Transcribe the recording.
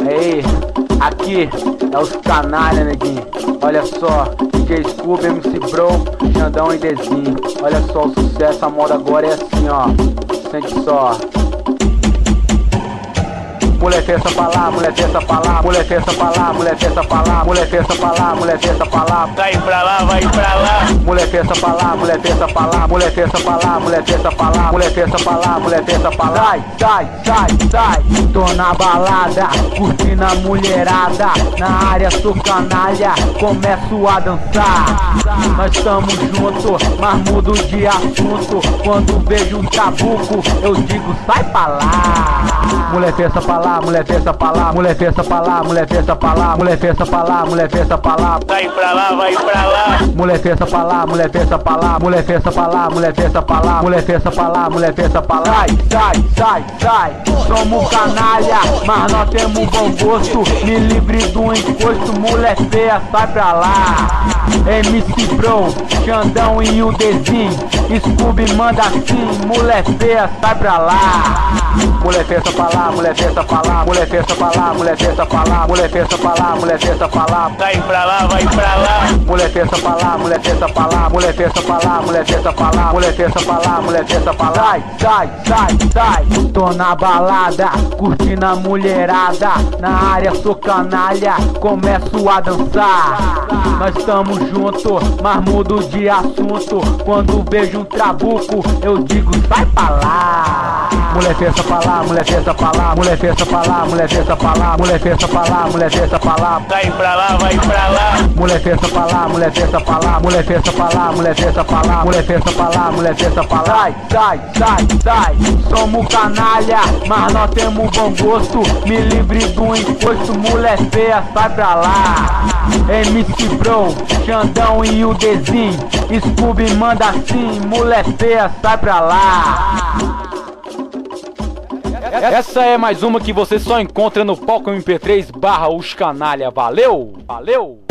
Aí, aqui é os canalha, neguinho. Olha só, DJ Scooby, MC Bro, Xandão e Dezinho. Olha só o sucesso, a moda agora é assim, ó. Sente só. Mulher terça pra lá, mulher terça pra lá, mulher terça pra lá, mulher terça pra lá, mulher terça pra lá, mulher terça pra lá. Vai pra lá, vai pra lá. Mulher terça pra lá, mulher terça pra lá, mulher terça pra lá, mulher terça pra lá, mulher terça pra lá, mulher terça pra lá. Sai. Tô na balada, curtindo a mulherada. Na área sou canalha, começo a dançar. Nós tamo junto, mas mudo de assunto. Quando vejo um trabuco, eu digo sai pra lá. Mulher terça pra lá, mulher terça pra lá, mulher terça pra lá, mulher terça pra lá, mulher terça pra lá, mulher terça pra lá. Vai pra lá, vai pra lá. Mulher terça pra lá, mulher terça pra lá, mulher terça pra lá, mulher terça pra lá, mulher terça pra lá, mulher terça pra lá. Sai. Somos canalha, mas nós temos bom gosto. Me livre do encosto, mulher feia, sai pra lá. MC Bro, Xandão e o Dezinho. Scooby manda assim, mulher feia, sai pra lá. Mulher terça pra lá, mulher terça pra lá, mulher terça pra lá, mulher terça pra lá, mulher terça pra lá, mulher terça pra lá. Vai pra lá, vai pra lá. Mulher terça pra lá, mulher terça pra lá, mulher terça pra lá, mulher terça pra lá, mulher terça pra lá, mulher terça pra lá. Sai. Tô na balada, curtindo a mulherada. Na área sou canalha, começo a dançar. Nós tamo junto, mas mudo de assunto. Quando vejo um trabuco, eu digo sai pra lá. Mulher terça pra lá, mulher terça pra lá, mulher terça pra lá, mulher terça pra lá, mulher terça pra lá, mulher terça pra lá. Vai pra lá, vai pra lá. Mulher terça pra lá, mulher terça pra lá, mulher terça pra lá, mulher terça pra lá, mulher terça pra lá, mulher terça pra lá. Sai. Somos canalha, mas nós temos bom gosto. Me livre do encosto, mulher feia, sai pra lá. MC Bro, Xandão e o Dezinho. Scooby manda assim, mulher feia, sai pra lá. Essa é mais uma que você só encontra no Palco MP3 / Os Canalha. Valeu!